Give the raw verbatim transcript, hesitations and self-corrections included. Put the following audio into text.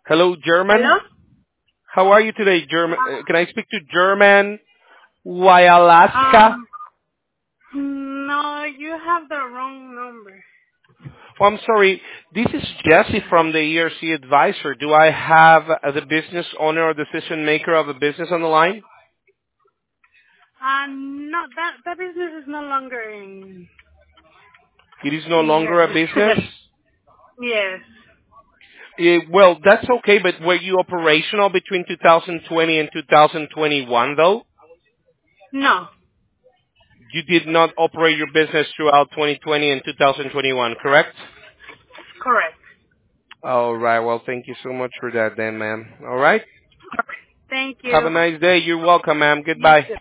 Hello, Hello? German. How are you today, German? Uh, can I speak to German Wyalaska? Um, no, you have the wrong number. Oh, I'm sorry. This is Jesse from the E R C Advisor. Do I have uh, the business owner or decision maker of the business on the line? Uh, no, that, that business is no longer in, It is no in longer a here. business. Yes. Eh, well, that's okay, but were you operational between two thousand twenty and two thousand twenty-one, though? No, You did not operate your business throughout twenty twenty and two thousand twenty-one, correct? correct. All right. Well, thank you so much for that then, ma'am. All right. Thank Have you. a nice day. You're welcome, ma'am. You Goodbye. too.